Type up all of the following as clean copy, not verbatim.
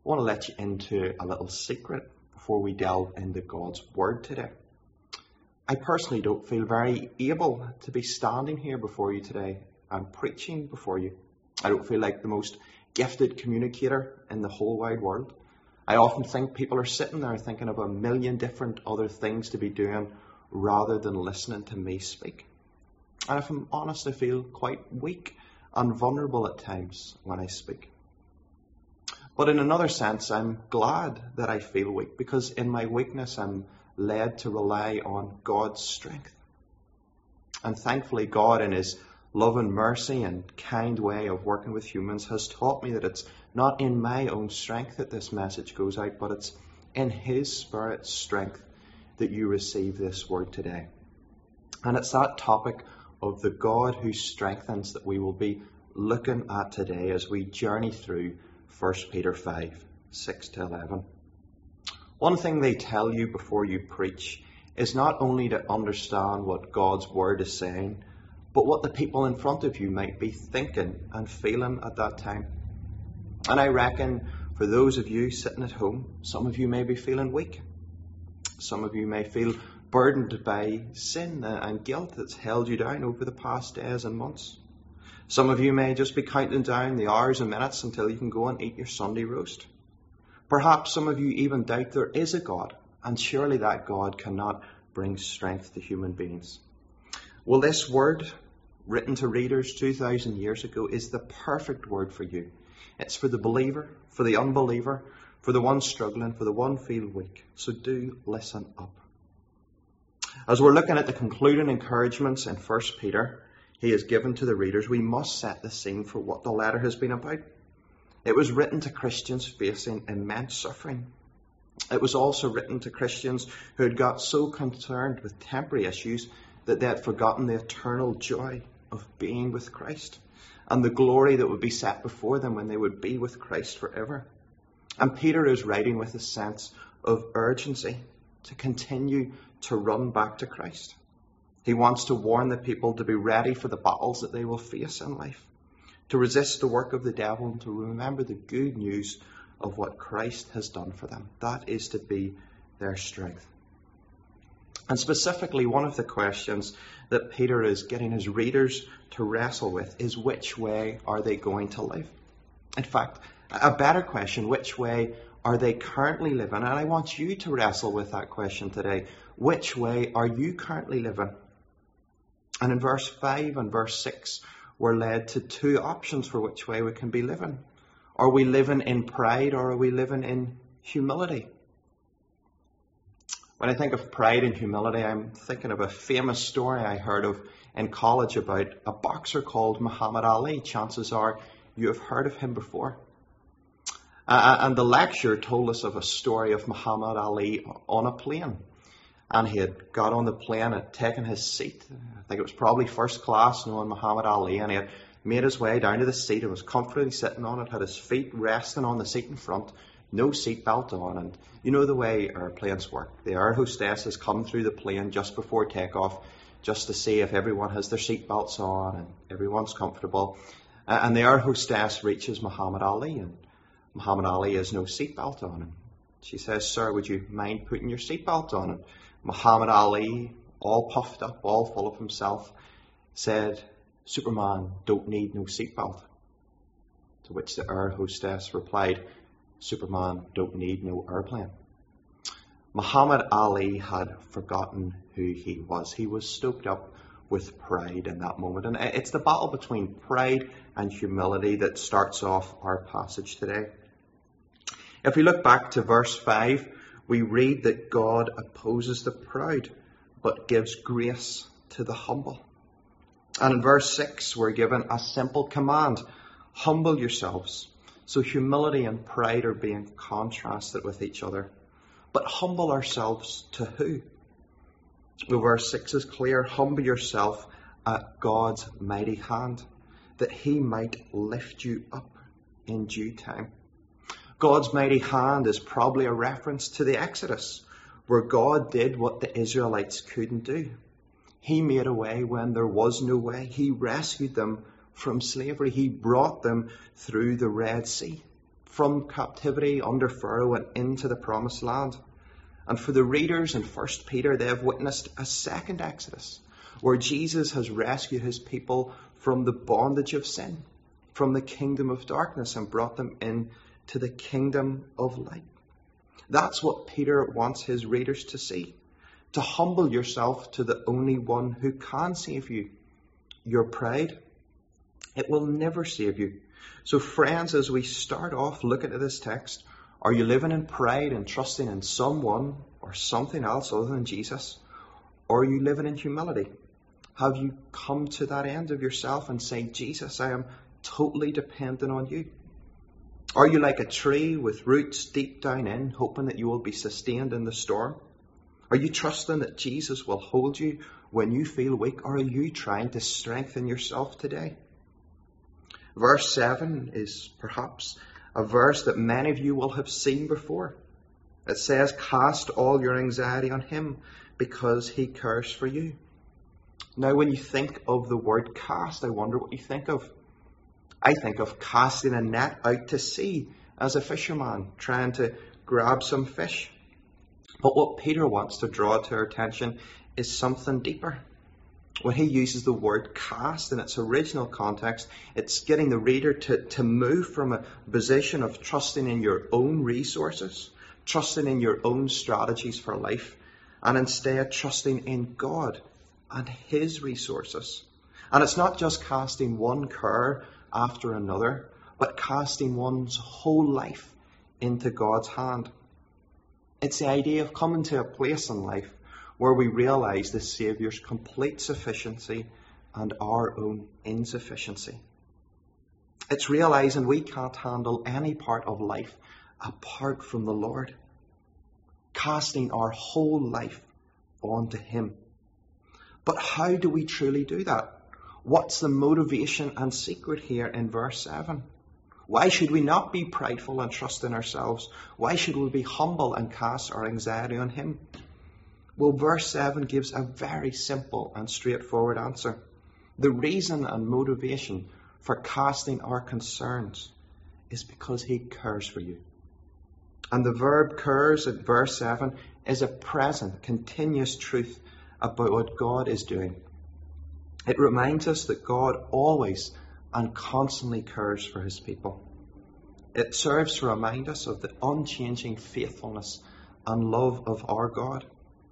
I want to let you into a little secret before we delve into God's Word today. I personally don't feel very able to be standing here before you today and preaching before you. I don't feel like the most gifted communicator in the whole wide world. I often think people are sitting there thinking of a million different other things to be doing rather than listening to me speak. And if I'm honest, I feel quite weak and vulnerable at times when I speak. But in another sense, I'm glad that I feel weak, because in my weakness I'm led to rely on God's strength. And thankfully, God, in his love and mercy and kind way of working with humans, has taught me that it's not in my own strength that this message goes out, but it's in his Spirit's strength that you receive this word today. And it's that topic of the God who strengthens that we will be looking at today as we journey through 1 Peter 5, 6 to 11. One thing they tell you before you preach is not only to understand what God's word is saying, but what the people in front of you might be thinking and feeling at that time. And I reckon for those of you sitting at home, some of you may be feeling weak. Some of you may feel burdened by sin and guilt that's held you down over the past days and months. Some of you may just be counting down the hours and minutes until you can go and eat your Sunday roast. Perhaps some of you even doubt there is a God, and surely that God cannot bring strength to human beings. Well, this word, written to readers 2,000 years ago, is the perfect word for you. It's for the believer, for the unbeliever, for the one struggling, for the one feeling weak. So do listen up. As we're looking at the concluding encouragements in 1 Peter, he has given to the readers, we must set the scene for what the letter has been about. It was written to Christians facing immense suffering. It was also written to Christians who had got so concerned with temporary issues that they had forgotten the eternal joy of being with Christ and the glory that would be set before them when they would be with Christ forever. And Peter is writing with a sense of urgency to continue to run back to Christ. He wants to warn the people to be ready for the battles that they will face in life, to resist the work of the devil, and to remember the good news of what Christ has done for them. That is to be their strength. And specifically, one of the questions that Peter is getting his readers to wrestle with is, which way are they going to live? In fact, a better question, which way are they currently living? And I want you to wrestle with that question today. Which way are you currently living? And in verse 5 and verse 6, we're led to two options for which way we can be living. Are we living in pride, or are we living in humility? When I think of pride and humility, I'm thinking of a famous story I heard of in college about a boxer called Muhammad Ali. Chances are you have heard of him before. And the lecturer told us of a story of Muhammad Ali on a plane. And he had got on the plane, had taken his seat. I think it was probably first class, knowing Muhammad Ali. And he had made his way down to the seat and was comfortably sitting on it, had his feet resting on the seat in front, no seat belt on. And you know the way airplanes work. The air hostesses come through the plane just before takeoff, just to see if everyone has their seat belts on and everyone's comfortable. And the air hostess reaches Muhammad Ali, and Muhammad Ali has no seat belt on him. She says, "Sir, would you mind putting your seat belt on?" And Muhammad Ali, all puffed up, all full of himself, said, "Superman don't need no seatbelt." To which the air hostess replied, "Superman don't need no airplane." Muhammad Ali had forgotten who he was. He was stoked up with pride in that moment. And it's the battle between pride and humility that starts off our passage today. If we look back to verse 5, we read that God opposes the proud, but gives grace to the humble. And in verse 6, we're given a simple command: humble yourselves. So humility and pride are being contrasted with each other. But humble ourselves to who? Well, verse 6 is clear: humble yourself at God's mighty hand, that he might lift you up in due time. God's mighty hand is probably a reference to the Exodus, where God did what the Israelites couldn't do. He made a way when there was no way. He rescued them from slavery. He brought them through the Red Sea, from captivity under Pharaoh and into the promised land. And for the readers in 1 Peter, they have witnessed a second Exodus, where Jesus has rescued his people from the bondage of sin, from the kingdom of darkness, and brought them into the kingdom of light. That's what Peter wants his readers to see. To humble yourself to the only one who can save you. Your pride, it will never save you. So friends, as we start off looking at this text, are you living in pride and trusting in someone or something else other than Jesus? Or are you living in humility? Have you come to that end of yourself and say, Jesus, I am totally dependent on you? Are you like a tree with roots deep down in, hoping that you will be sustained in the storm? Are you trusting that Jesus will hold you when you feel weak, or are you trying to strengthen yourself today? Verse 7 is perhaps a verse that many of you will have seen before. It says, cast all your anxiety on him because he cares for you. Now, when you think of the word cast, I wonder what you think of. I think of casting a net out to sea as a fisherman trying to grab some fish. But what Peter wants to draw to our attention is something deeper. When he uses the word cast in its original context, it's getting the reader to move from a position of trusting in your own resources, trusting in your own strategies for life, and instead trusting in God and his resources. And it's not just casting one care after another, but casting one's whole life into God's hand. It's the idea of coming to a place in life where we realize the Saviour's complete sufficiency and our own insufficiency. It's realizing we can't handle any part of life apart from the Lord. Casting our whole life onto him. But how do we truly do that? What's the motivation and secret here in verse 7? Why should we not be prideful and trust in ourselves? Why should we be humble and cast our anxiety on him? Well, verse 7 gives a very simple and straightforward answer. The reason and motivation for casting our concerns is because he cares for you. And the verb cares at verse 7 is a present, continuous truth about what God is doing. It reminds us that God always and constantly cares for his people. It serves to remind us of the unchanging faithfulness and love of our God.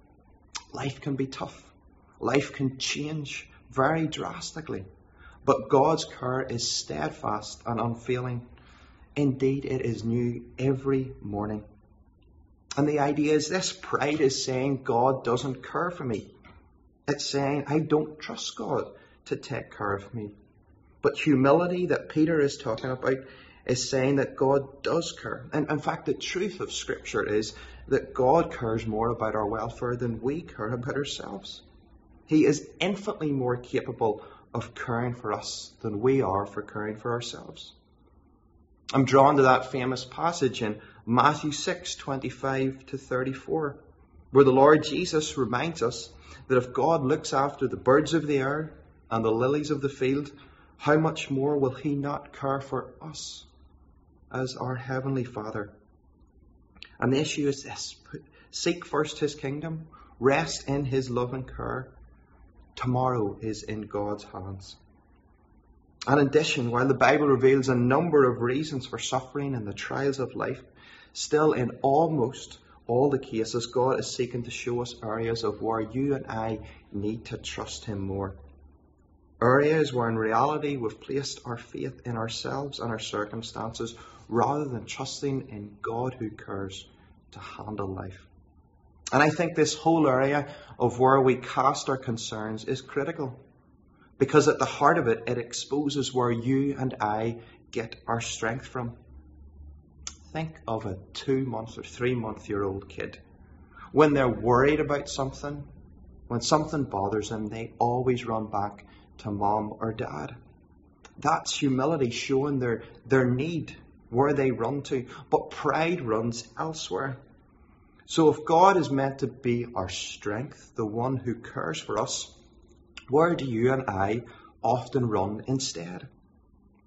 Life can be tough. Life can change very drastically. But God's care is steadfast and unfailing. Indeed, it is new every morning. And the idea is this: pride is saying God doesn't care for me. It's saying I don't trust God to take care of me. But humility that Peter is talking about is saying that God does care. And in fact, the truth of Scripture is that God cares more about our welfare than we care about ourselves. He is infinitely more capable of caring for us than we are for caring for ourselves. I'm drawn to that famous passage in Matthew 6:25-34, where the Lord Jesus reminds us that if God looks after the birds of the air and the lilies of the field, how much more will he not care for us as our Heavenly Father? And the issue is this: seek first his kingdom, rest in his love and care. Tomorrow is in God's hands. And in addition, while the Bible reveals a number of reasons for suffering and the trials of life, still in almost all the cases, God is seeking to show us areas of where you and I need to trust him more. Areas where in reality we've placed our faith in ourselves and our circumstances rather than trusting in God who cares to handle life. And I think this whole area of where we cast our concerns is critical, because at the heart of it, it exposes where you and I get our strength from. Think of a 2-month or 3-month-year-old kid. When they're worried about something, when something bothers them, they always run back to mom or dad. That's humility showing their need, where they run to. But pride runs elsewhere. So if God is meant to be our strength, the one who cares for us, where do you and I often run instead?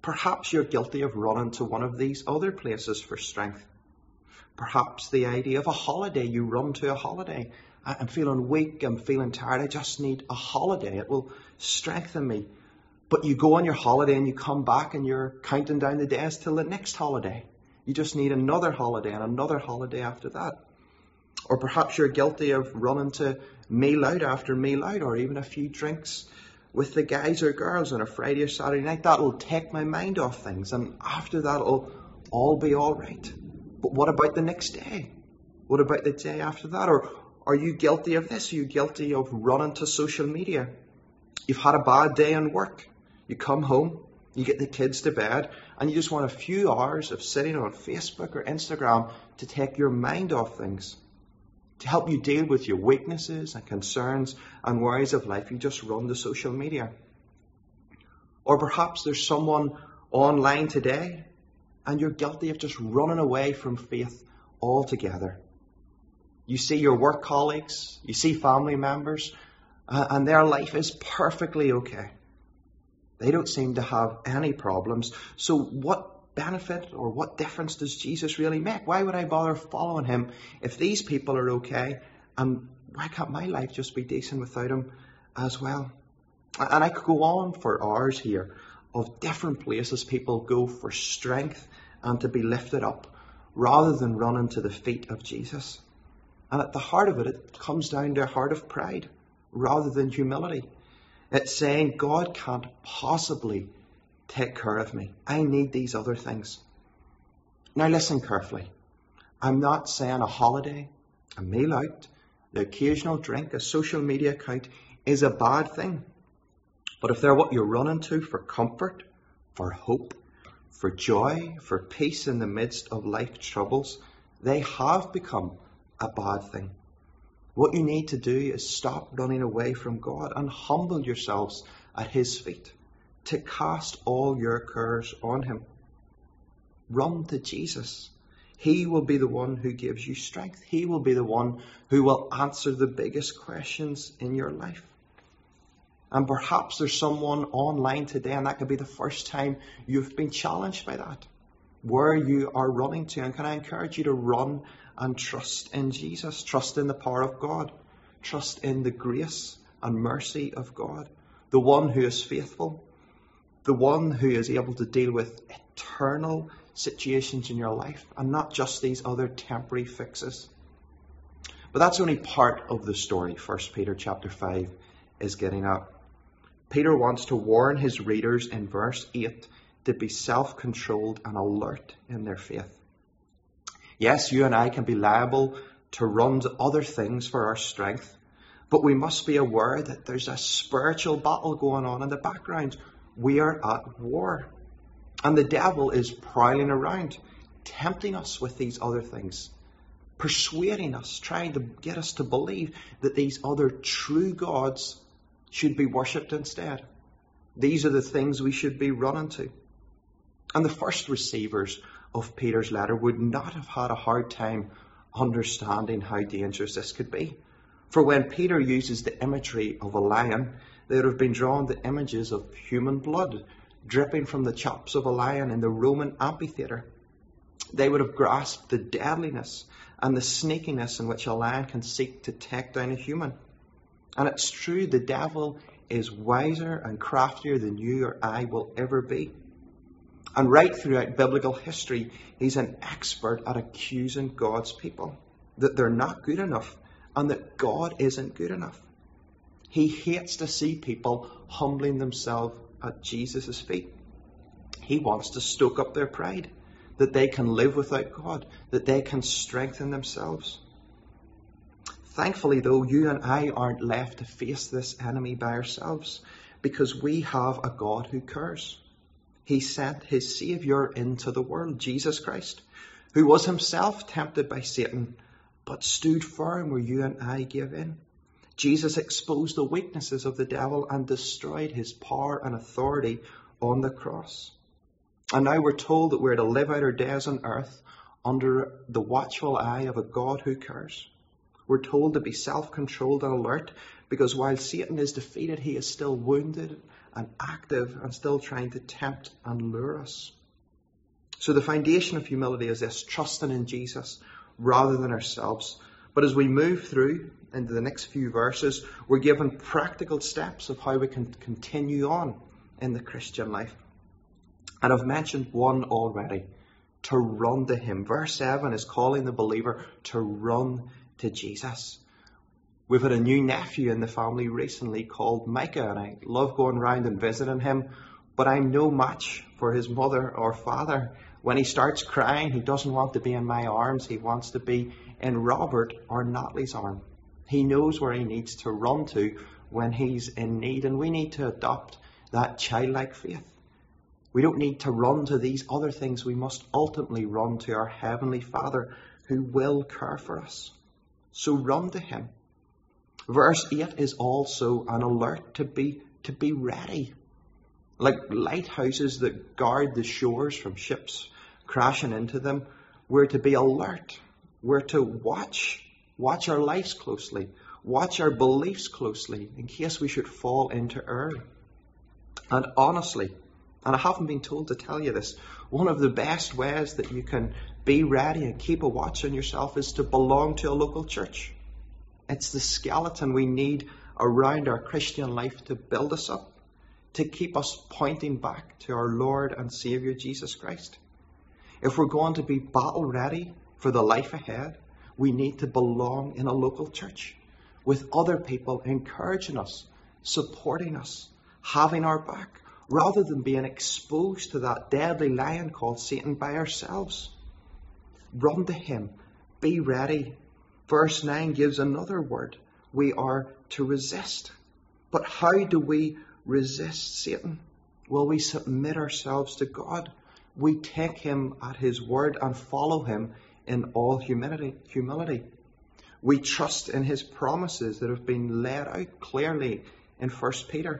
Perhaps you're guilty of running to one of these other places for strength. Perhaps the idea of a holiday. You run to a holiday. I'm feeling weak, I'm feeling tired, I just need a holiday. It will strengthen me. But you go on your holiday and you come back and you're counting down the days till the next holiday. You just need another holiday and another holiday after that. Or perhaps you're guilty of running to meal out after meal out, or even a few drinks with the guys or girls on a Friday or Saturday night. That'll take my mind off things, and after that it'll all be all right. But what about the next day? What about the day after that? Or are you guilty of this? Are you guilty of running to social media? You've had a bad day in work. You come home, you get the kids to bed, and you just want a few hours of sitting on Facebook or Instagram to take your mind off things. To help you deal with your weaknesses and concerns and worries of life, you just run to social media. Or perhaps there's someone online today and you're guilty of just running away from faith altogether. You see your work colleagues, you see family members, and their life is perfectly okay. They don't seem to have any problems. So what benefit or what difference does Jesus really make? Why would I bother following him if these people are okay? And why can't my life just be decent without him as well? And I could go on for hours here of different places people go for strength and to be lifted up rather than running to the feet of Jesus. And at the heart of it, it comes down to a heart of pride rather than humility. It's saying, God can't possibly take care of me. I need these other things. Now listen carefully. I'm not saying a holiday, a meal out, the occasional drink, a social media account is a bad thing. But if they're what you're running to for comfort, for hope, for joy, for peace in the midst of life troubles, they have become a bad thing. What you need to do is stop running away from God and humble yourselves at his feet, to cast all your cares on him. Run to Jesus. He will be the one who gives you strength. He will be the one who will answer the biggest questions in your life. And perhaps there's someone online today, and that could be the first time you've been challenged by that, where you are running to. And can I encourage you to run and trust in Jesus, trust in the power of God, trust in the grace and mercy of God, the one who is faithful, the one who is able to deal with eternal situations in your life and not just these other temporary fixes. But that's only part of the story 1 Peter chapter 5 is getting at. Peter wants to warn his readers in verse 8 to be self-controlled and alert in their faith. Yes, you and I can be liable to run to other things for our strength, but we must be aware that there's a spiritual battle going on in the background. We are at war. And the devil is prowling around, tempting us with these other things, persuading us, trying to get us to believe that these other true gods should be worshipped instead. These are the things we should be running to. And the first receivers of Peter's letter would not have had a hard time understanding how dangerous this could be. For when Peter uses the imagery of a lion, they would have been drawn to images of human blood dripping from the chops of a lion in the Roman amphitheatre. They would have grasped the deadliness and the sneakiness in which a lion can seek to take down a human. And it's true, the devil is wiser and craftier than you or I will ever be. And right throughout biblical history, he's an expert at accusing God's people, that they're not good enough and that God isn't good enough. He hates to see people humbling themselves at Jesus' feet. He wants to stoke up their pride, that they can live without God, that they can strengthen themselves. Thankfully, though, you and I aren't left to face this enemy by ourselves, because we have a God who cares. He sent his Saviour into the world, Jesus Christ, who was himself tempted by Satan, but stood firm where you and I gave in. Jesus exposed the weaknesses of the devil and destroyed his power and authority on the cross. And now we're told that we're to live out our days on earth under the watchful eye of a God who cares. We're told to be self-controlled and alert, because while Satan is defeated, he is still wounded and active and still trying to tempt and lure us. So the foundation of humility is this: trusting in Jesus rather than ourselves. But as we move through into the next few verses, we're given practical steps of how we can continue on in the Christian life. And I've mentioned one already: to run to him. Verse 7 is calling the believer to run to Jesus. We've had a new nephew in the family recently called Micah, and I love going around and visiting him, but I'm no match for his mother or father. When he starts crying, he doesn't want to be in my arms. He wants to be in Robert or Natalie's arm. He knows where he needs to run to when he's in need, and we need to adopt that childlike faith. We don't need to run to these other things. We must ultimately run to our Heavenly Father who will care for us. So run to him. Verse 8 is also an alert to be ready. Like lighthouses that guard the shores from ships crashing into them, we're to be alert. We're to watch our lives closely, watch our beliefs closely in case we should fall into error. And honestly, and I haven't been told to tell you this, one of the best ways that you can be ready and keep a watch on yourself is to belong to a local church. It's the skeleton we need around our Christian life to build us up, to keep us pointing back to our Lord and Saviour Jesus Christ. If we're going to be battle ready for the life ahead, we need to belong in a local church with other people encouraging us, supporting us, having our back, rather than being exposed to that deadly lion called Satan by ourselves. Run to him. Be ready. Verse 9 gives another word. We are to resist. But how do we resist Satan? Well, we submit ourselves to God. We take him at his word and follow him in all humility. We trust in his promises that have been laid out clearly in 1 Peter.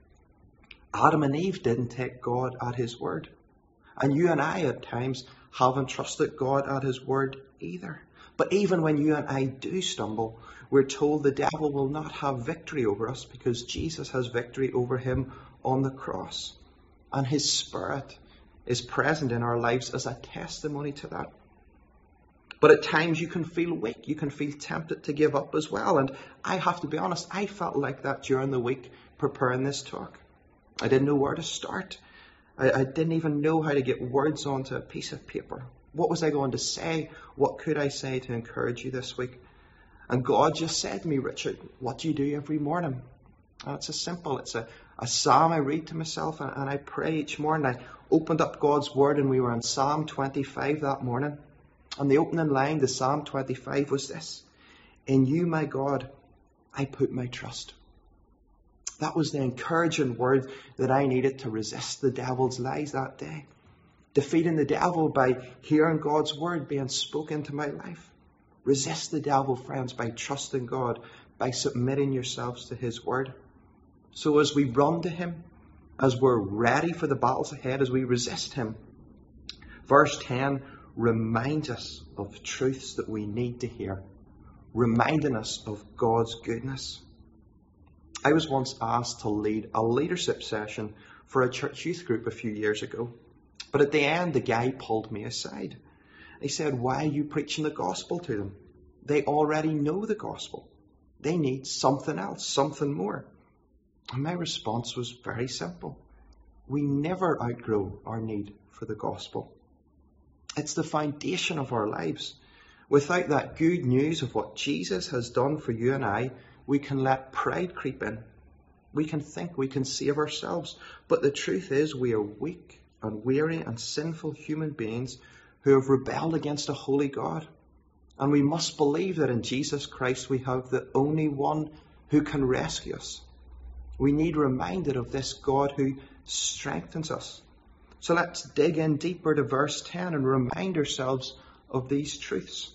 Adam and Eve didn't take God at his word. And you and I at times haven't trusted God at his word either. But even when you and I do stumble, we're told the devil will not have victory over us because Jesus has victory over him on the cross. And his Spirit is present in our lives as a testimony to that. But at times you can feel weak. You can feel tempted to give up as well. And I have to be honest, I felt like that during the week preparing this talk. I didn't know where to start. I didn't even know how to get words onto a piece of paper. What was I going to say? What could I say to encourage you this week? And God just said to me, Richard, what do you do every morning? And it's a psalm I read to myself and I pray each morning. I opened up God's word and we were in Psalm 25 that morning. And the opening line to Psalm 25 was this: in you, my God, I put my trust. That was the encouraging word that I needed to resist the devil's lies that day. Defeating the devil by hearing God's word being spoken to my life. Resist the devil, friends, by trusting God, by submitting yourselves to his word. So as we run to him, as we're ready for the battles ahead, as we resist him, verse 10 reminds us of truths that we need to hear, reminding us of God's goodness. I was once asked to lead a leadership session for a church youth group a few years ago. But at the end, the guy pulled me aside. He said, why are you preaching the gospel to them? They already know the gospel. They need something else, something more. And my response was very simple. We never outgrow our need for the gospel. It's the foundation of our lives. Without that good news of what Jesus has done for you and I, we can let pride creep in. We can think we can save ourselves. But the truth is we are weak and weary and sinful human beings who have rebelled against a holy God. And we must believe that in Jesus Christ we have the only one who can rescue us. We need reminded of this God who strengthens us. So let's dig in deeper to verse 10 and remind ourselves of these truths.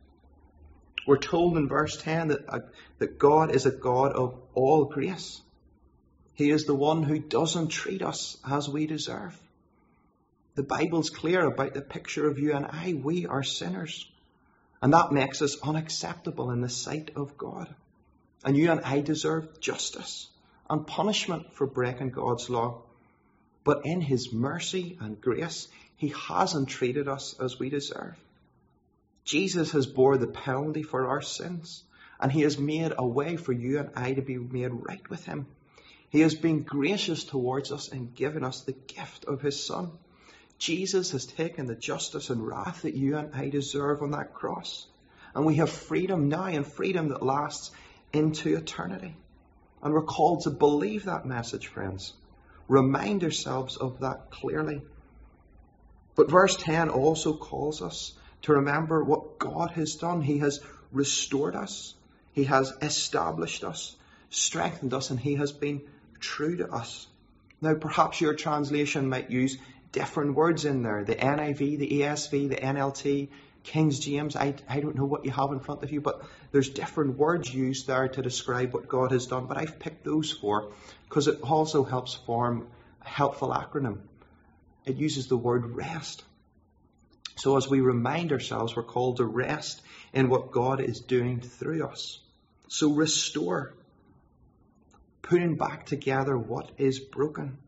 We're told in verse 10 that God is a God of all grace. He is the one who doesn't treat us as we deserve. The Bible's clear about the picture of you and I. We are sinners. And that makes us unacceptable in the sight of God. And you and I deserve justice. and punishment for breaking God's law. But in his mercy and grace, he hasn't treated us as we deserve. Jesus has bore the penalty for our sins, and he has made a way for you and I to be made right with him. He has been gracious towards us and given us the gift of his Son. Jesus has taken the justice and wrath that you and I deserve on that cross. And we have freedom now, and freedom that lasts into eternity. And we're called to believe that message, friends. Remind ourselves of that clearly. But verse 10 also calls us to remember what God has done. He has restored us. He has established us, strengthened us, and he has been true to us. Now, perhaps your translation might use different words in there. The NIV, the ESV, the NLT, King James. I don't know what you have in front of you, but there's different words used there to describe what God has done. But I've picked those four because it also helps form a helpful acronym. It uses the word rest. So as we remind ourselves, we're called to rest in what God is doing through us. So restore, putting back together what is broken.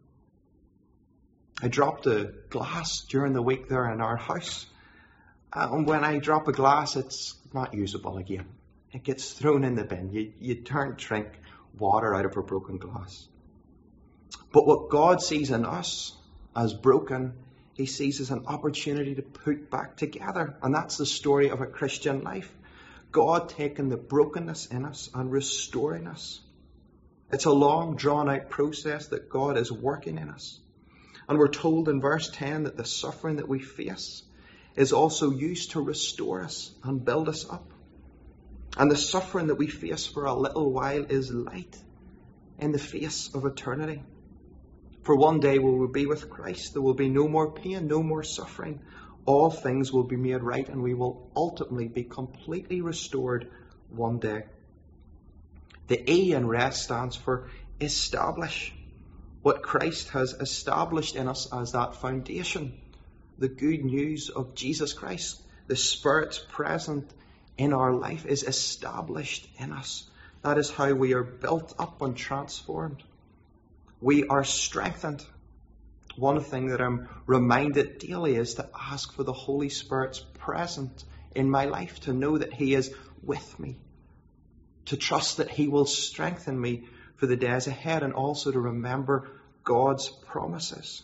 I dropped a glass during the week there in our house. And when I drop a glass, it's not usable again. It gets thrown in the bin. You can't drink water out of a broken glass. But what God sees in us as broken, he sees as an opportunity to put back together. And that's the story of a Christian life. God taking the brokenness in us and restoring us. It's a long, drawn-out process that God is working in us. And we're told in verse 10 that the suffering that we face is also used to restore us and build us up. And the suffering that we face for a little while is light in the face of eternity. For one day we will be with Christ. There will be no more pain, no more suffering. All things will be made right, and we will ultimately be completely restored one day. The E in rest stands for establish. What Christ has established in us as that foundation. The good news of Jesus Christ, the Spirit's present in our life, is established in us. That is how we are built up and transformed. We are strengthened. One thing that I'm reminded daily is to ask for the Holy Spirit's presence in my life, to know that he is with me, to trust that he will strengthen me for the days ahead, and also to remember God's promises.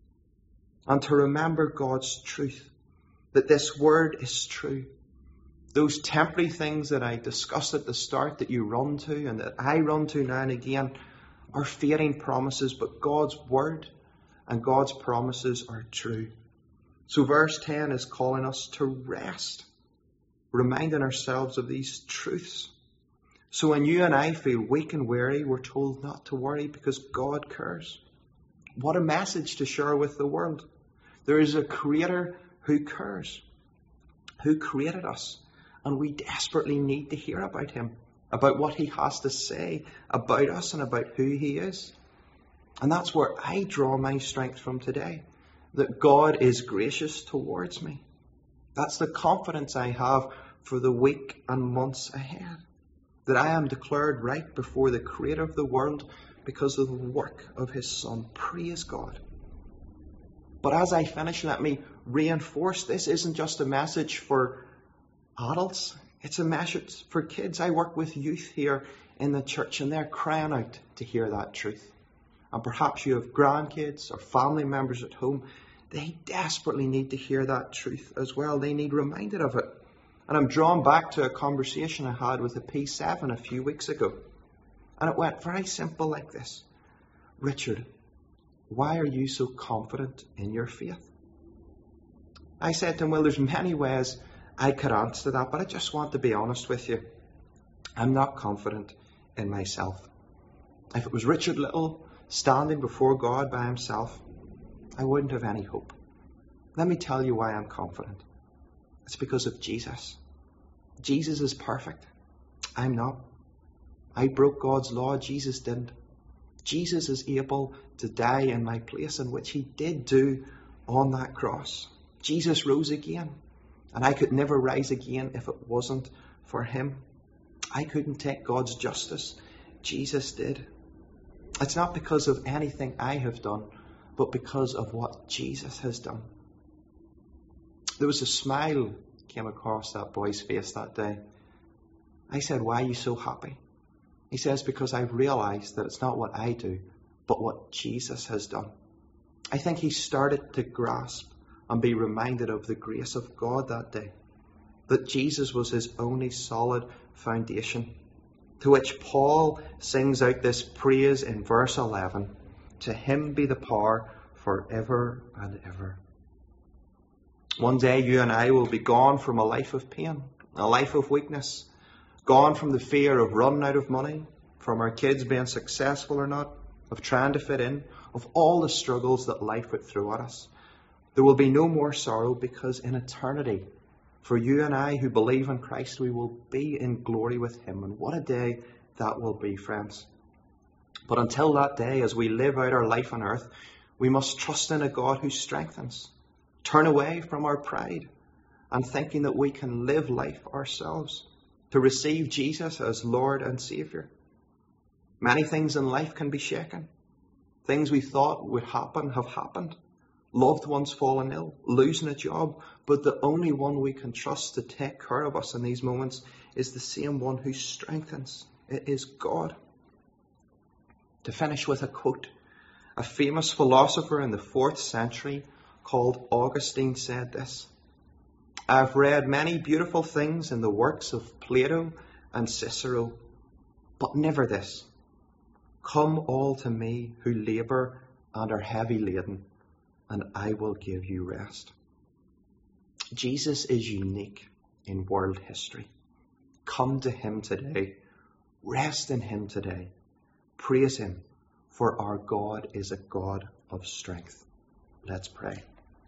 And to remember God's truth, that this word is true. Those temporary things that I discussed at the start that you run to and that I run to now and again are fading promises, but God's word and God's promises are true. So verse 10 is calling us to rest, reminding ourselves of these truths. So when you and I feel weak and weary, we're told not to worry because God cares. What a message to share with the world. There is a Creator who cares, who created us, and we desperately need to hear about him, about what he has to say about us and about who he is. And that's where I draw my strength from today, that God is gracious towards me. That's the confidence I have for the week and months ahead, that I am declared right before the Creator of the world because of the work of his Son. Praise God. But as I finish, let me reinforce this isn't just a message for adults. It's a message for kids. I work with youth here in the church, and they're crying out to hear that truth. And perhaps you have grandkids or family members at home. They desperately need to hear that truth as well. They need reminded of it. And I'm drawn back to a conversation I had with a P7 a few weeks ago. And it went very simple like this. Richard, why are you so confident in your faith? I said to him, well, there's many ways I could answer that, but I just want to be honest with you. I'm not confident in myself. If it was Richard Little standing before God by himself, I wouldn't have any hope. Let me tell you why I'm confident. It's because of Jesus. Jesus is perfect. I'm not. I broke God's law. Jesus didn't. Jesus is able to die in my place, in which he did do on that cross. Jesus rose again, and I could never rise again if it wasn't for him. I couldn't take God's justice. Jesus did. It's not because of anything I have done, but because of what Jesus has done. There was a smile came across that boy's face that day. I said, "Why are you so happy?" He says, "Because I've realized that it's not what I do, but what Jesus has done." I think he started to grasp and be reminded of the grace of God that day, that Jesus was his only solid foundation, to which Paul sings out this praise in verse 11, "To him be the power forever and ever." One day you and I will be gone from a life of pain, a life of weakness, gone from the fear of running out of money, from our kids being successful or not, of trying to fit in, of all the struggles that life would throw at us. There will be no more sorrow, because in eternity, for you and I who believe in Christ, we will be in glory with him. And what a day that will be, friends. But until that day, as we live out our life on earth, we must trust in a God who strengthens. Turn away from our pride and thinking that we can live life ourselves, to receive Jesus as Lord and Saviour. Many things in life can be shaken. Things we thought would happen have happened. Loved ones falling ill, losing a job. But the only one we can trust to take care of us in these moments is the same one who strengthens. It is God. To finish with a quote, a famous philosopher in the 4th century called Augustine said this: "I've read many beautiful things in the works of Plato and Cicero, but never this. Come all to me who labour and are heavy laden, and I will give you rest." Jesus is unique in world history. Come to him today. Rest in him today. Praise him, for our God is a God of strength. Let's pray.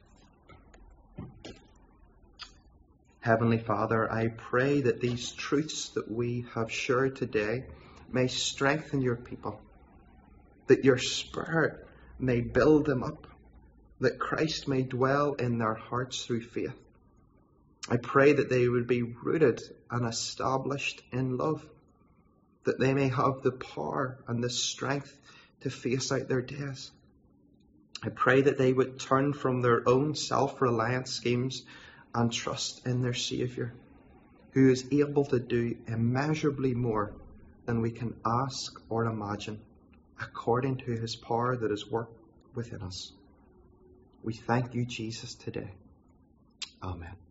Heavenly Father, I pray that these truths that we have shared today may strengthen your people, that your Spirit may build them up, that Christ may dwell in their hearts through faith. I pray that they would be rooted and established in love, that they may have the power and the strength to face out their days. I pray that they would turn from their own self-reliant schemes and trust in their Saviour, who is able to do immeasurably more than we can ask or imagine, according to his power that is worked within us. We thank you, Jesus, today. Amen.